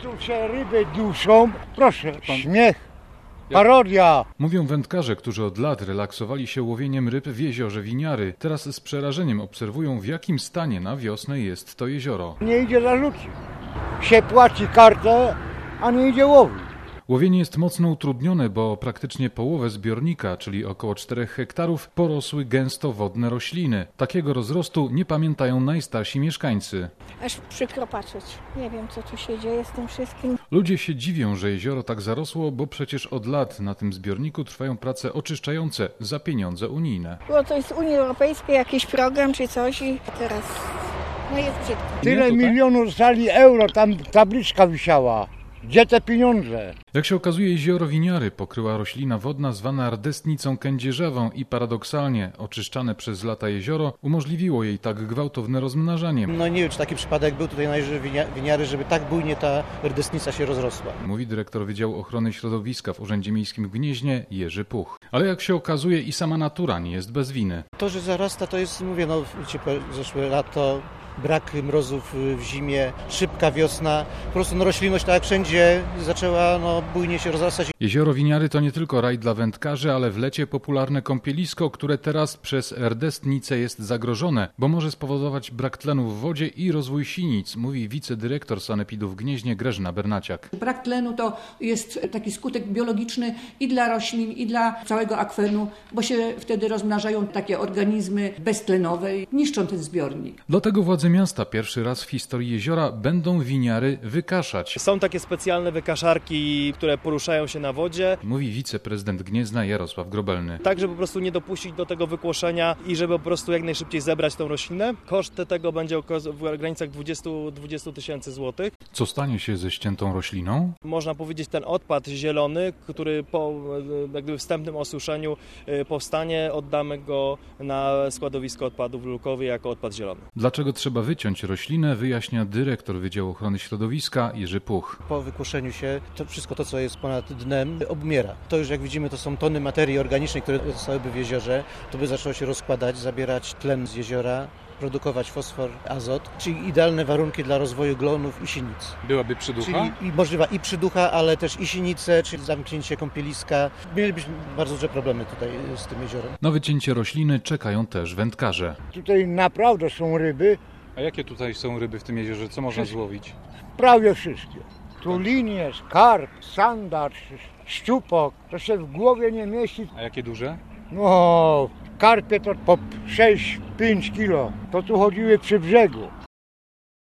tu się ryby duszą. Proszę, śmiech, parodia. Mówią wędkarze, którzy od lat relaksowali się łowieniem ryb w jeziorze Winiary. Teraz z przerażeniem obserwują, w jakim stanie na wiosnę jest to jezioro. Nie idzie za ludzi. Się płaci kartę, a nie idzie łowić. Łowienie jest mocno utrudnione, bo praktycznie połowę zbiornika, czyli około 4 hektarów, porosły gęsto wodne rośliny. Takiego rozrostu nie pamiętają najstarsi mieszkańcy. Aż przykro patrzeć. Nie wiem, co tu się dzieje z tym wszystkim. Ludzie się dziwią, że jezioro tak zarosło, bo przecież od lat na tym zbiorniku trwają prace oczyszczające za pieniądze unijne. Było to z Unii Europejskiej jakiś program czy coś i teraz jest brzydko. Tyle milionów dostali euro, tam tabliczka wisiała. Gdzie te pieniądze? Jak się okazuje, jezioro Winiary pokryła roślina wodna zwana rdestnicą kędzierzawą i paradoksalnie oczyszczane przez lata jezioro umożliwiło jej tak gwałtowne rozmnażanie. No nie wiem, czy taki przypadek był tutaj na jeziorze Winiary, żeby tak bujnie ta rdestnica się rozrosła. Mówi dyrektor Wydziału Ochrony Środowiska w Urzędzie Miejskim w Gnieźnie Jerzy Puch. Ale jak się okazuje, i sama natura nie jest bez winy. To, że zarasta, to jest, mówię, zeszłe lato, brak mrozów w zimie, szybka wiosna, po prostu roślinność tak jak wszędzie zaczęła bujnie się rozrastać. Jezioro Winiary to nie tylko raj dla wędkarzy, ale w lecie popularne kąpielisko, które teraz przez rdestnicę jest zagrożone, bo może spowodować brak tlenu w wodzie i rozwój sinic, mówi wicedyrektor sanepidu w Gnieźnie Grażyna Bernaciak. Brak tlenu to jest taki skutek biologiczny i dla roślin, i dla całego akwenu, bo się wtedy rozmnażają takie organizmy beztlenowe i niszczą ten zbiornik. Dlatego władze miasta pierwszy raz w historii jeziora będą Winiary wykaszać. Są takie specjalne wykaszarki, które poruszają się na wodzie. Mówi wiceprezydent Gniezna Jarosław Grobelny. Tak, żeby po prostu nie dopuścić do tego wykłoszenia i żeby po prostu jak najszybciej zebrać tą roślinę. Koszt tego będzie w granicach 20 tysięcy złotych. Co stanie się ze ściętą rośliną? Można powiedzieć, ten odpad zielony, który po wstępnym osuszeniu powstanie, oddamy go na składowisko odpadów lukowych jako odpad zielony. Dlaczego trzeba wyciąć roślinę, wyjaśnia dyrektor Wydziału Ochrony Środowiska Jerzy Puch. Po wykłoszeniu się to wszystko to, co jest ponad dnem, obmiera. To już jak widzimy, to są tony materii organicznej, które zostałyby w jeziorze. To by zaczęło się rozkładać, zabierać tlen z jeziora, produkować fosfor, azot, czyli idealne warunki dla rozwoju glonów i sinic. Byłaby przyducha? Czyli możliwa i przyducha, ale też i sinice, czyli zamknięcie kąpieliska. Mielibyśmy bardzo duże problemy tutaj z tym jeziorem. Na wycięcie rośliny czekają też wędkarze. Tutaj naprawdę są ryby, A jakie tutaj są ryby w tym jeziorze? Co można złowić? prawie wszystkie. Tu linie, karp, sandacz, szczupok, to się w głowie nie mieści. A jakie duże? No, karpie to po 6-5 kilo, to tu chodziły przy brzegu.